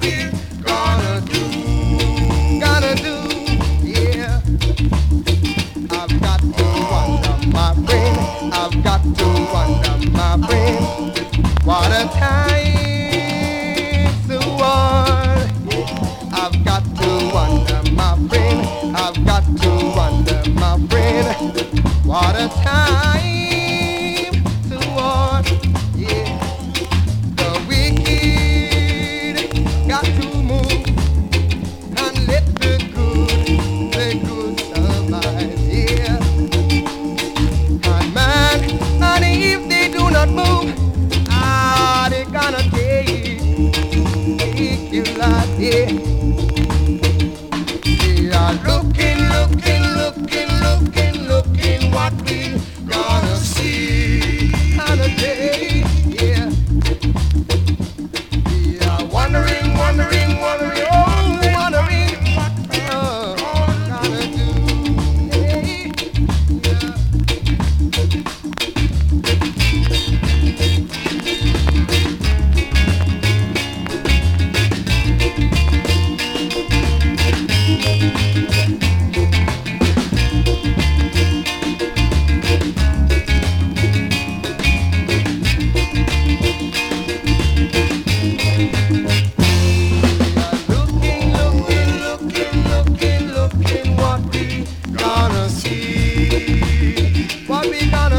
we're gonna do. Gonna do, yeah. I've got to wonder, my friend. I've got to wonder, my friend. What a time to one. I've got to wonder, my friend. I've got to wonder, my friend. What a time to one. Yeah. The wicked got to move and let the good survive. Yeah. And man, and if they do not move, they gonna take you like, yeah. We are looking, what we gonna see on a day, yeah. We are wondering, oh, wondering what gonna do, hey, yeah. Looking what we gonna see.